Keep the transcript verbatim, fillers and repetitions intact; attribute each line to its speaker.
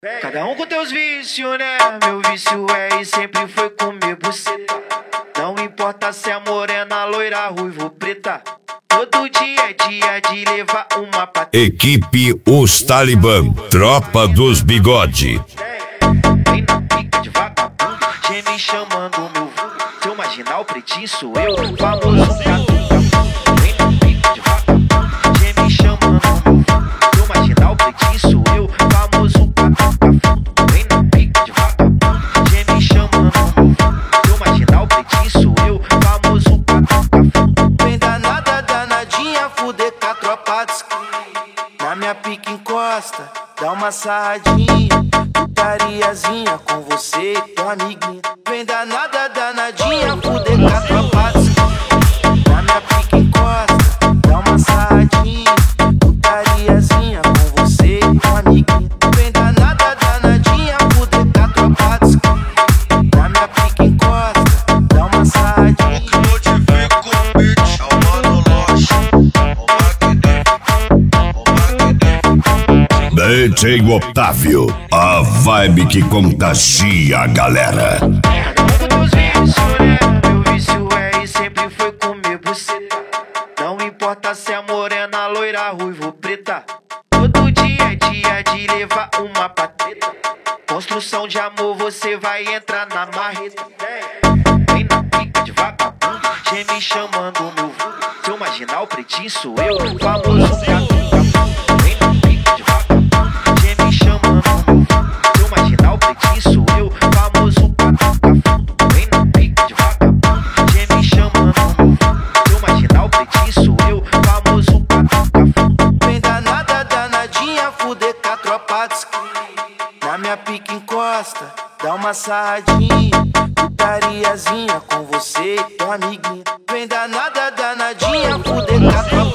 Speaker 1: Cada um com teus vícios, né? Meu vício é e sempre foi comer buceta. Não importa se é morena, loira, ruiva ou preta. Todo dia é dia de levar uma pateta.
Speaker 2: Equipe Os Talibã, Tropa dos Bigode.
Speaker 1: Vem na pica de vagabundo, geme chamando meu vulgo. Seu marginal pretinho sou eu, famoso catuca. Vem na pica de vagabundo, geme chamando meu vulgo. Seu marginal pretinho sou eu, famoso catuca. Vem na pica de vagabundo, geme chamando meu vulgo. Seu marginal pretinho sou eu, famoso catuca.
Speaker 3: Vem danada, danadinha, fuder com a tropa de skate. Na minha pica encosta, dá uma sarradinha. Putariazinha com você e tua amiguinha. Vem danada, danadinha, fuder com a tropa de skate. Na minha pica encosta, dá uma sarradinha. Putariazinha com você e tua amiguinha. Vem danada, danadinha, fuder com a tropa de skate. Na minha pica encosta, dá uma sarradinha.
Speaker 2: D J Otávio, a vibe que contagia a galera.
Speaker 1: Cada um com teus vícios, né? Meu vício é e sempre foi comer buceta. Não importa se é morena, loira, ruiva ou preta. Todo dia é dia de levar uma pateta. Construção de amor, você vai entrar na marreta. Vem na pica de vagabundo, geme chamando meu vulgo. Seu marginal pretinho sou eu, famoso catuca. Vem na pica de vagabundo, geme chamando meu vulgo. Seu marginal pretinho sou eu, famoso catuca. Vem na pica de vagabundo, geme chamando meu vulgo. Seu marginal pretinho sou eu, famoso catuca.
Speaker 3: Vem danada, danadinha, fuder com a tropa de skate. Na minha pica encosta, dá uma sarradinha. Putariazinha com você e tua amiguinha. Vem danada, danadinha, fuder com a tropa